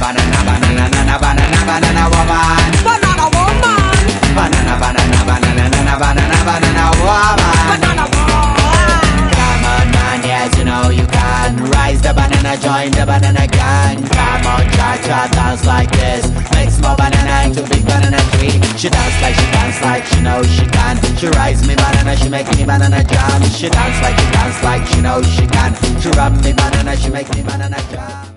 banana, banana, banana, banana, banana woman. Banana woman. Banana, banana, banana, banana, banana, banana woman. Banana woman. Come on, man, yes, you know you can. Rise the banana, join the banana gang. Come on, cha-cha, dance like this. Mix more banana into big banana tree. She dance like she knows she can. She rise me banana, she make me banana jam. She dance like she knows she can. She rub me banana, she make me banana jam.